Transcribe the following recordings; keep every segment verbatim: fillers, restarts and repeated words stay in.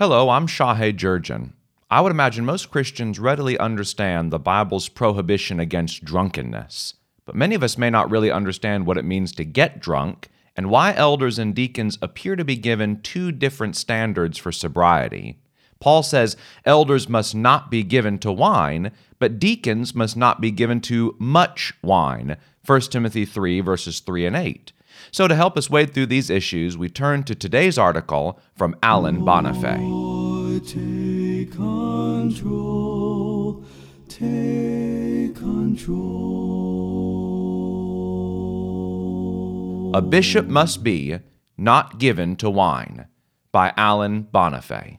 Hello, I'm Shahei Jurgen. I would imagine most Christians readily understand the Bible's prohibition against drunkenness, but many of us may not really understand what it means to get drunk and why elders and deacons appear to be given two different standards for sobriety. Paul says elders must not be given to wine, but deacons must not be given to much wine, First Timothy three, verses three and eight. So to help us wade through these issues, we turn to today's article from Alan Bonifay. Lord, take control, take control. A Bishop Must Be Not Given to Wine by Alan Bonifay.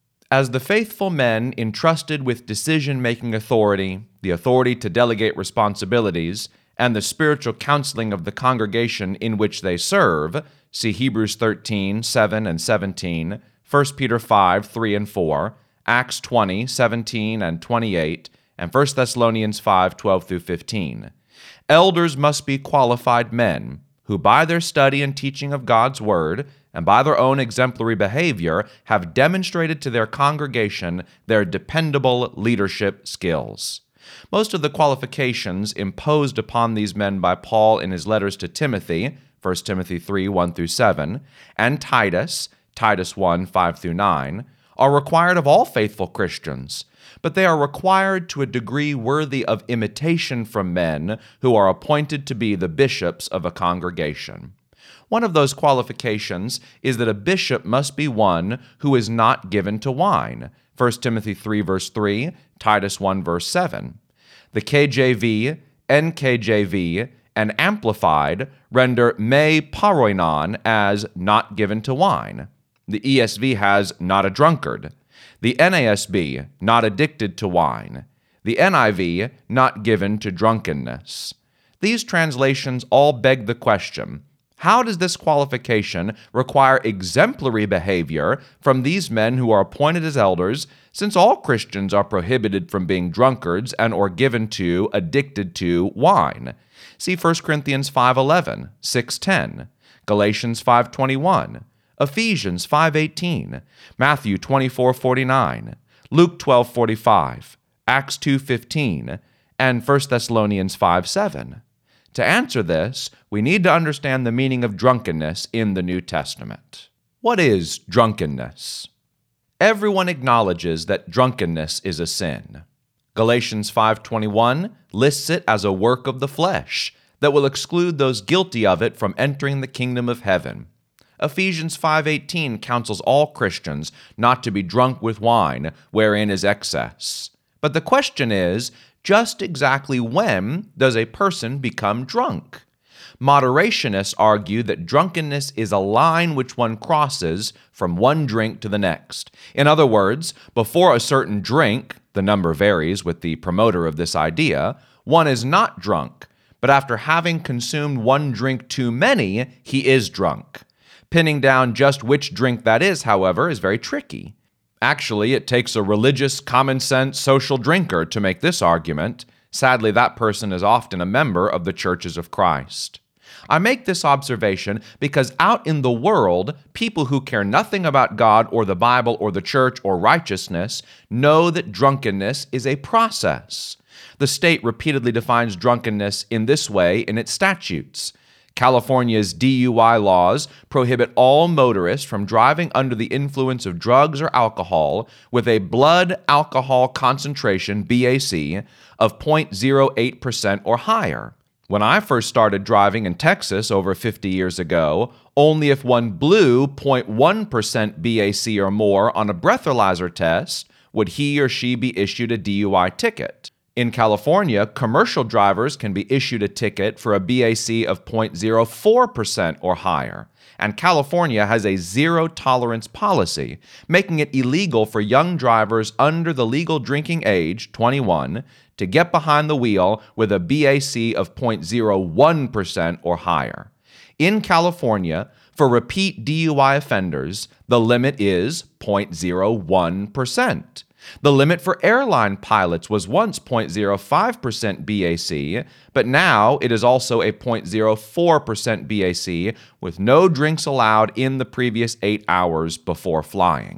As the faithful men entrusted with decision-making authority, the authority to delegate responsibilities, and the spiritual counseling of the congregation in which they serve, see Hebrews thirteen, seven and seventeen, First Peter five, three and four, Acts twenty, seventeen and twenty-eight, and First Thessalonians five, twelve through fifteen. Elders must be qualified men who by their study and teaching of God's Word and by their own exemplary behavior have demonstrated to their congregation their dependable leadership skills. Most of the qualifications imposed upon these men by Paul in his letters to Timothy, First Timothy three, one through seven, and Titus, Titus one, five through nine, are required of all faithful Christians, but they are required to a degree worthy of imitation from men who are appointed to be the bishops of a congregation. One of those qualifications is that a bishop must be one who is not given to wine, First Timothy three, verse three, Titus one, verse seven. The K J V, N K J V, and Amplified render me paroinon as not given to wine. The E S V has not a drunkard. The N A S B, not addicted to wine. The N I V, not given to drunkenness. These translations all beg the question, how does this qualification require exemplary behavior from these men who are appointed as elders, since all Christians are prohibited from being drunkards and or given to, addicted to, wine? See First Corinthians five eleven, six ten, Galatians five twenty-one, Ephesians five eighteen, Matthew twenty-four forty-nine, Luke twelve forty-five, Acts two fifteen, and First Thessalonians five seven. To answer this, we need to understand the meaning of drunkenness in the New Testament. What is drunkenness? Everyone acknowledges that drunkenness is a sin. Galatians five twenty-one lists it as a work of the flesh that will exclude those guilty of it from entering the kingdom of heaven. Ephesians five eighteen counsels all Christians not to be drunk with wine, wherein is excess. But the question is, just exactly when does a person become drunk? Moderationists argue that drunkenness is a line which one crosses from one drink to the next. In other words, before a certain drink, the number varies with the promoter of this idea, one is not drunk, but after having consumed one drink too many, he is drunk. Pinning down just which drink that is, however, is very tricky. Actually, it takes a religious, common-sense, social drinker to make this argument. Sadly, that person is often a member of the Churches of Christ. I make this observation because out in the world, people who care nothing about God or the Bible or the church or righteousness know that drunkenness is a process. The state repeatedly defines drunkenness in this way in its statutes. California's D U I laws prohibit all motorists from driving under the influence of drugs or alcohol with a blood alcohol concentration, B A C, of zero point zero eight percent or higher. When I first started driving in Texas over fifty years ago, only if one blew zero point one percent B A C or more on a breathalyzer test would he or she be issued a D U I ticket. In California, commercial drivers can be issued a ticket for a B A C of zero point zero four percent or higher, and California has a zero-tolerance policy, making it illegal for young drivers under the legal drinking age, twenty-one, to get behind the wheel with a B A C of zero point zero one percent or higher. In California, for repeat D U I offenders, the limit is zero point zero one percent. The limit for airline pilots was once zero point zero five percent B A C, but now it is also a zero point zero four percent B A C with no drinks allowed in the previous eight hours before flying.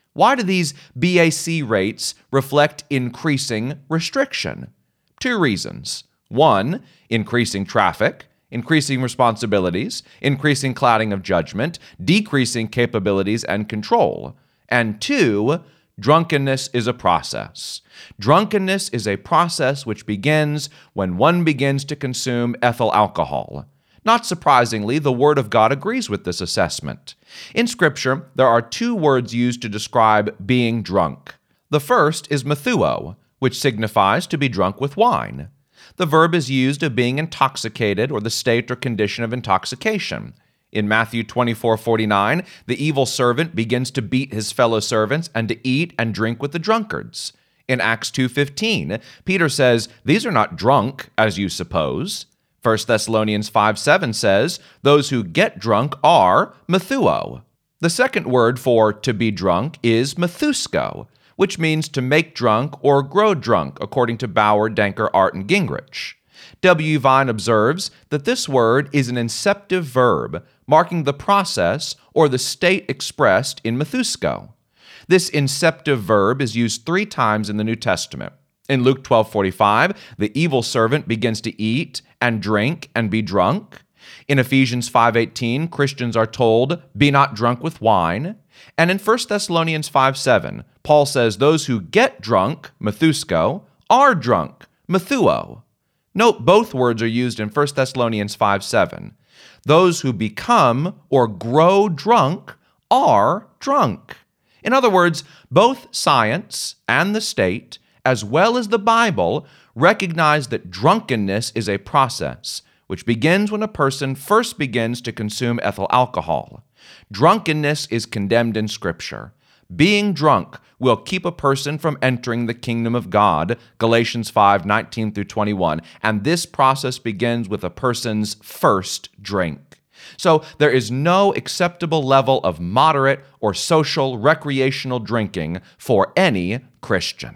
Why do these B A C rates reflect increasing restriction? Two reasons. One, increasing traffic, increasing responsibilities, increasing clouding of judgment, decreasing capabilities and control. And two, drunkenness is a process. Drunkenness is a process which begins when one begins to consume ethyl alcohol. Not surprisingly, the Word of God agrees with this assessment. In Scripture, there are two words used to describe being drunk. The first is methuo, which signifies to be drunk with wine. The verb is used of being intoxicated or the state or condition of intoxication. In Matthew twenty-four forty-nine, the evil servant begins to beat his fellow servants and to eat and drink with the drunkards. In Acts two fifteen, Peter says, "These are not drunk, as you suppose." First Thessalonians five seven says, "Those who get drunk are methuo." The second word for to be drunk is methusko, which means to make drunk or grow drunk, according to Bauer, Denker, Art, and Gingrich. W. Vine observes that this word is an inceptive verb, marking the process or the state expressed in methusko. This inceptive verb is used three times in the New Testament. In Luke twelve forty-five, the evil servant begins to eat and drink and be drunk. In Ephesians five eighteen, Christians are told, "Be not drunk with wine." And in First Thessalonians five seven, Paul says those who get drunk, methusko, are drunk, methuo. Note both words are used in First Thessalonians five seven. Those who become or grow drunk are drunk. In other words, both science and the state, as well as the Bible, recognize that drunkenness is a process which begins when a person first begins to consume ethyl alcohol. Drunkenness is condemned in Scripture. Being drunk will keep a person from entering the kingdom of God, Galatians five nineteen through twenty-one, and this process begins with a person's first drink. So there is no acceptable level of moderate or social recreational drinking for any Christian.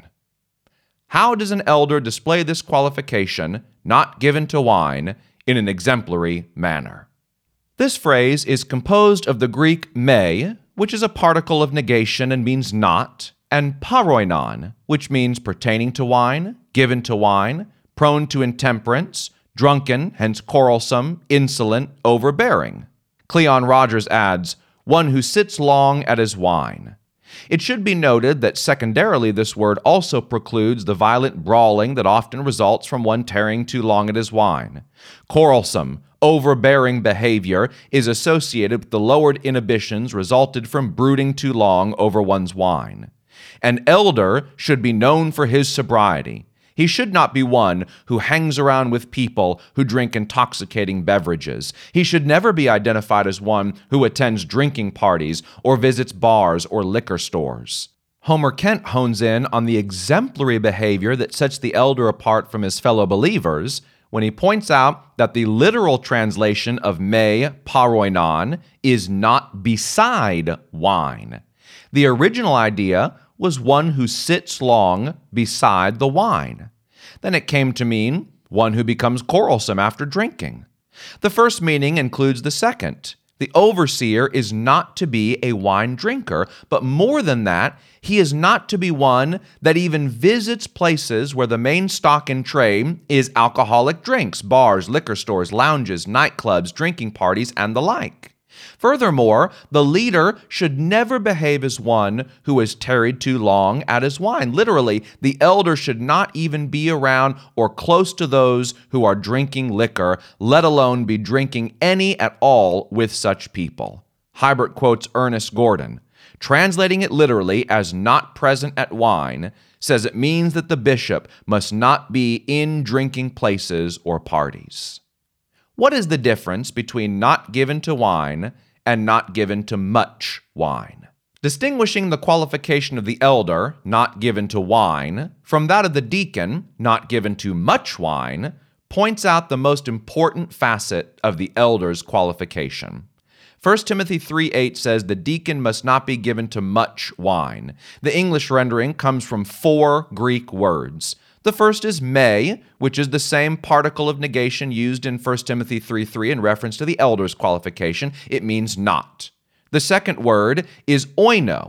How does an elder display this qualification, not given to wine, in an exemplary manner? This phrase is composed of the Greek me, which is a particle of negation and means not, and paroinon, which means pertaining to wine, given to wine, prone to intemperance, drunken, hence quarrelsome, insolent, overbearing. Cleon Rogers adds, one who sits long at his wine. It should be noted that secondarily this word also precludes the violent brawling that often results from one tarrying too long at his wine. Quarrelsome, overbearing behavior is associated with the lowered inhibitions resulted from brooding too long over one's wine. An elder should be known for his sobriety. He should not be one who hangs around with people who drink intoxicating beverages. He should never be identified as one who attends drinking parties or visits bars or liquor stores. Homer Kent hones in on the exemplary behavior that sets the elder apart from his fellow believers when he points out that the literal translation of me paroinon is not beside wine. The original idea was one who sits long beside the wine. Then it came to mean one who becomes quarrelsome after drinking. The first meaning includes the second. The overseer is not to be a wine drinker, but more than that, he is not to be one that even visits places where the main stock in trade is alcoholic drinks, bars, liquor stores, lounges, nightclubs, drinking parties, and the like. Furthermore, the leader should never behave as one who has tarried too long at his wine. Literally, the elder should not even be around or close to those who are drinking liquor, let alone be drinking any at all with such people. Hybert quotes Ernest Gordon. Translating it literally as not present at wine, says it means that the bishop must not be in drinking places or parties. What is the difference between not given to wine and not given to much wine? Distinguishing the qualification of the elder, not given to wine, from that of the deacon, not given to much wine, points out the most important facet of the elder's qualification. First Timothy three eight says the deacon must not be given to much wine. The English rendering comes from four Greek words. The first is me, which is the same particle of negation used in First Timothy three three in reference to the elder's qualification. It means not. The second word is oino,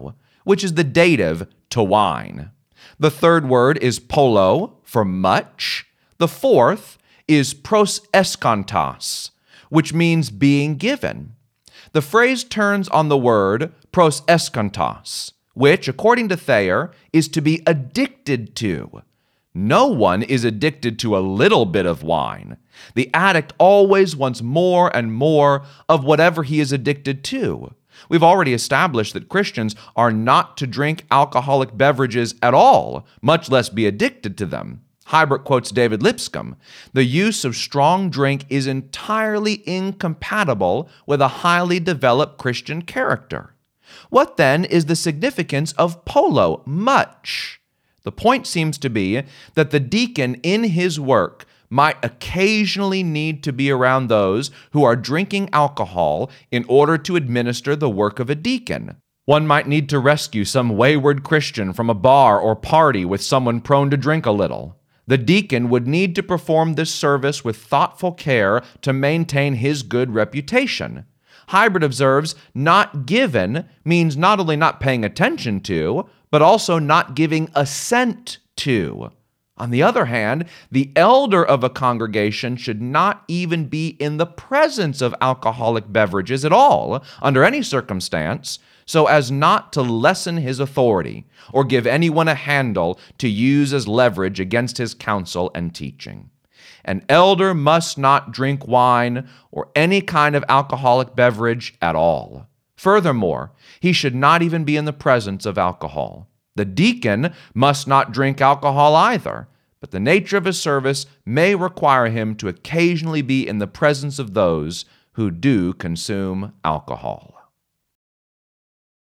which is the dative to wine. The third word is polo, for much. The fourth is pros eskantos, which means being given. The phrase turns on the word pros eskantos, which, according to Thayer, is to be addicted to. No one is addicted to a little bit of wine. The addict always wants more and more of whatever he is addicted to. We've already established that Christians are not to drink alcoholic beverages at all, much less be addicted to them. Hybert quotes David Lipscomb, "The use of strong drink is entirely incompatible with a highly developed Christian character." What then is the significance of polo, much? The point seems to be that the deacon in his work might occasionally need to be around those who are drinking alcohol in order to administer the work of a deacon. One might need to rescue some wayward Christian from a bar or party with someone prone to drink a little. The deacon would need to perform this service with thoughtful care to maintain his good reputation. Hybert observes, not given means not only not paying attention to, but also not giving assent to. On the other hand, the elder of a congregation should not even be in the presence of alcoholic beverages at all, under any circumstance, so as not to lessen his authority or give anyone a handle to use as leverage against his counsel and teaching. An elder must not drink wine or any kind of alcoholic beverage at all. Furthermore, he should not even be in the presence of alcohol. The deacon must not drink alcohol either, but the nature of his service may require him to occasionally be in the presence of those who do consume alcohol.